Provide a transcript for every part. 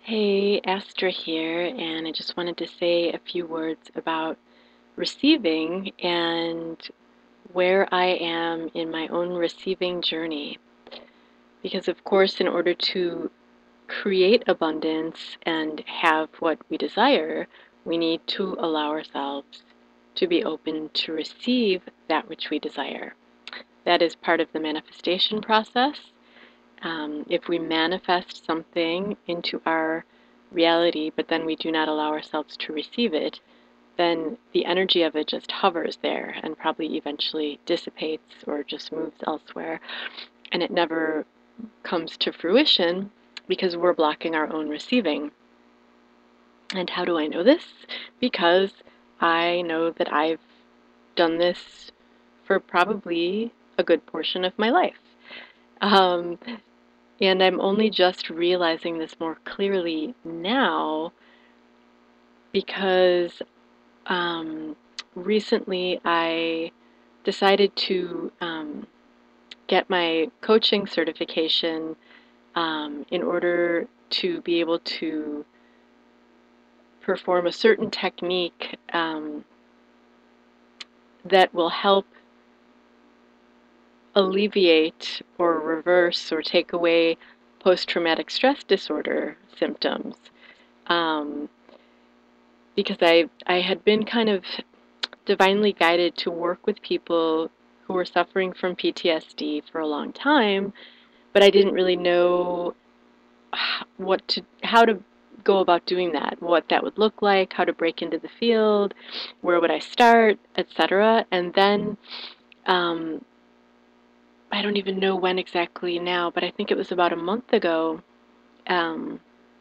Hey, Astra here, and I just wanted to say a few words about receiving and where I am in my own receiving journey. Because, of course, in order to create abundance and have what we desire, we need to allow ourselves to be open to receive that which we desire. That is part of the manifestation process. If we manifest something into our reality, but then we do not allow ourselves to receive it, then the energy of it just hovers there and probably eventually dissipates or just moves elsewhere. And it never comes to fruition because we're blocking our own receiving. And how do I know this? Because I know that I've done this for probably a good portion of my life. Um, And I'm only just realizing this more clearly now because recently I decided to get my coaching certification in order to be able to perform a certain technique that will help alleviate or reverse or take away post-traumatic stress disorder symptoms. Um, because I had been kind of divinely guided to work with people who were suffering from PTSD for a long time, but I didn't really know how to go about doing that, what that would look like, how to break into the field, where would I start, etc. And then um, I don't even know when exactly now, but I think it was about a month ago. Um,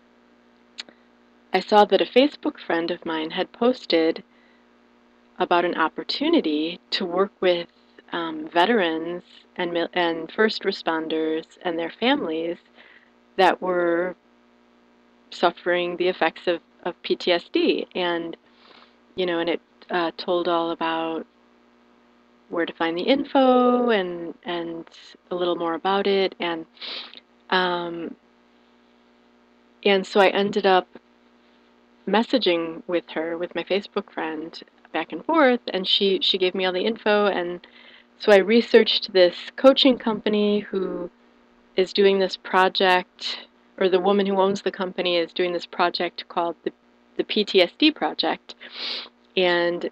I saw that a Facebook friend of mine had posted about an opportunity to work with veterans and first responders and their families that were suffering the effects of PTSD. And it told all about where to find the info and a little more about it. Um, and so I ended up messaging with her, with my Facebook friend, back and forth, and she gave me all the info. And so I researched this coaching company who is doing this project, or the woman who owns the company is doing this project called the PTSD Project. And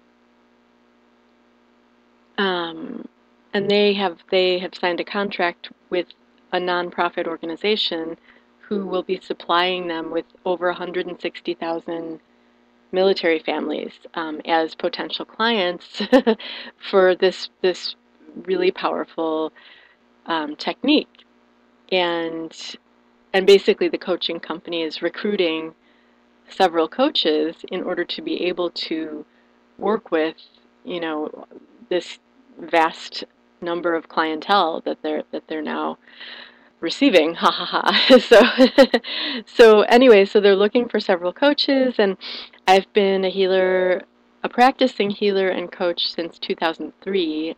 um, and they have signed a contract with a nonprofit organization who will be supplying them with over 160,000 military families as potential clients for this really powerful technique. And and basically the coaching company is recruiting several coaches in order to be able to work with, you know, this vast number of clientele that they're now receiving. Ha ha ha. So anyway, so they're looking for several coaches, and I've been a healer, a practicing healer and coach since 2003.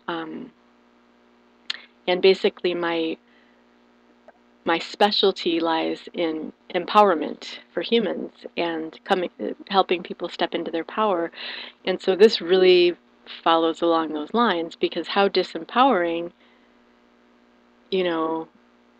And basically my specialty lies in empowerment for humans and helping people step into their power. And so this really follows along those lines, because how disempowering, you know,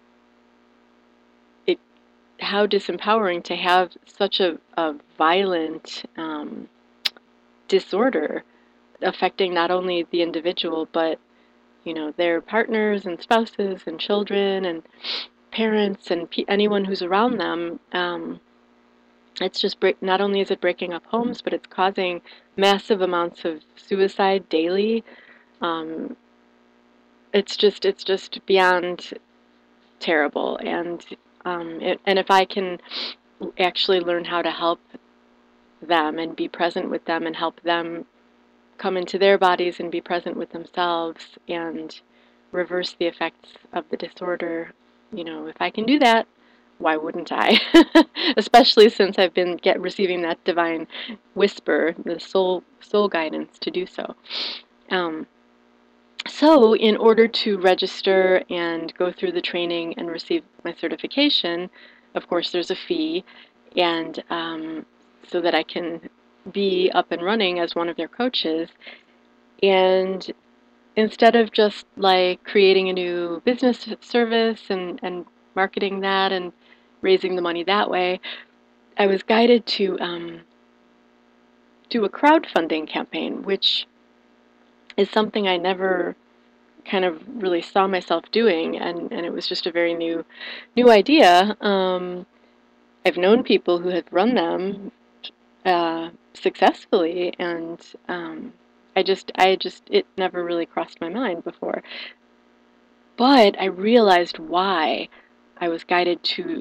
it how disempowering to have such a violent disorder affecting not only the individual but their partners and spouses and children and parents and anyone who's around them. It's just not only is it breaking up homes, but it's causing massive amounts of suicide daily. Um, it's just beyond terrible. And if I can actually learn how to help them and be present with them and help them come into their bodies and be present with themselves and reverse the effects of the disorder, if I can do that, why wouldn't I? Especially since I've been receiving that divine whisper, the soul guidance to do so. Um, so in order to register and go through the training and receive my certification, of course, there's a fee, and so that I can be up and running as one of their coaches. And instead of just like creating a new business service and marketing that and raising the money that way, I was guided to do a crowdfunding campaign, which is something I never kind of really saw myself doing, and it was just a very new idea. I've known people who have run them successfully, and it never really crossed my mind before. But I realized why I was guided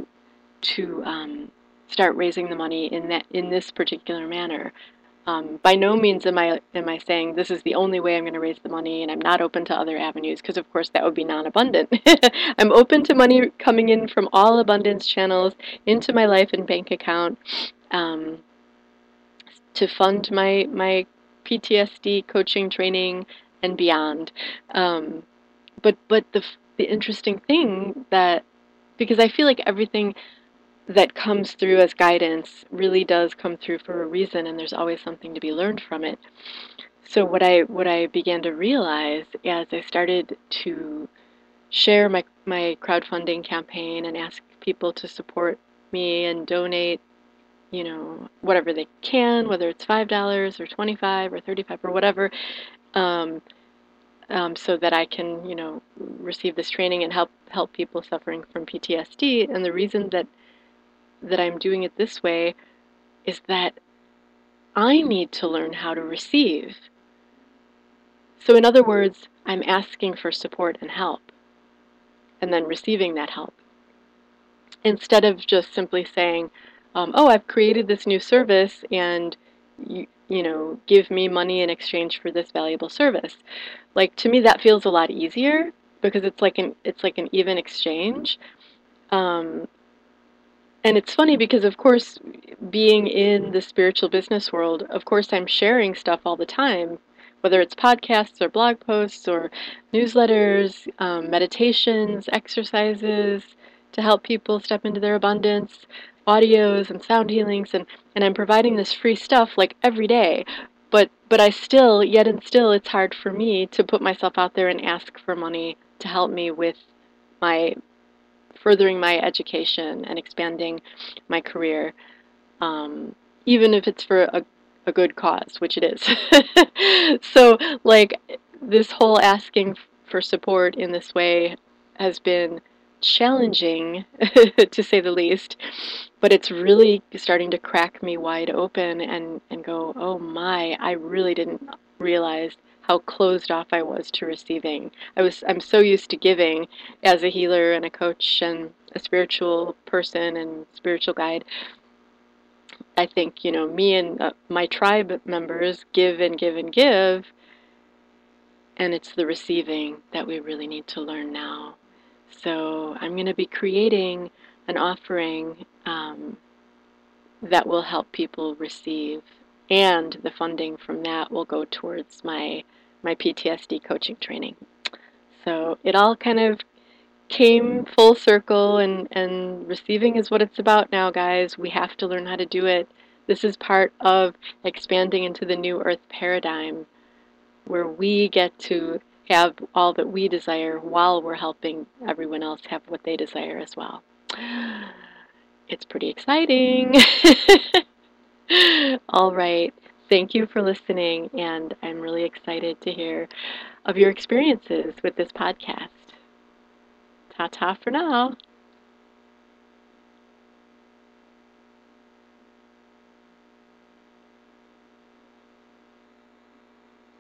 to start raising the money in this particular manner. By no means am I saying this is the only way I'm going to raise the money and I'm not open to other avenues, because of course that would be non-abundant. I'm open to money coming in from all abundance channels into my life and bank account um, to fund my PTSD coaching training and beyond. Um, but the interesting thing that, because I feel like everything that comes through as guidance really does come through for a reason, and there's always something to be learned from it. So what I began to realize as I started to share my crowdfunding campaign and ask people to support me and donate, whatever they can, whether it's $5 or 25 or 35 or whatever, um, so that I can, receive this training and help people suffering from PTSD. And the reason that I'm doing it this way is that I need to learn how to receive. So in other words, I'm asking for support and help, and then receiving that help, instead of just simply saying, oh, I've created this new service, and give me money in exchange for this valuable service. Like, to me, that feels a lot easier because it's like an even exchange. Um, And it's funny because, of course, being in the spiritual business world, of course, I'm sharing stuff all the time, whether it's podcasts or blog posts or newsletters, meditations, exercises to help people step into their abundance, audios and sound healings, and I'm providing this free stuff like every day. But yet and still, it's hard for me to put myself out there and ask for money to help me with my furthering my education and expanding my career, um, even if it's for a good cause, which it is. So, like, this whole asking for support in this way has been challenging, to say the least, but it's really starting to crack me wide open and go, oh my, I really didn't realize how closed off I was to receiving. I'm so used to giving as a healer and a coach and a spiritual person and spiritual guide. I think, me and my tribe members give and give and give, and it's the receiving that we really need to learn now. So I'm going to be creating an offering that will help people receive, and the funding from that will go towards my PTSD coaching training. So it all kind of came full circle, and receiving is what it's about now, guys. We have to learn how to do it. This is part of expanding into the new earth paradigm, where we get to have all that we desire while we're helping everyone else have what they desire as well. It's pretty exciting. All right. Thank you for listening, and I'm really excited to hear of your experiences with this podcast. Ta-ta for now.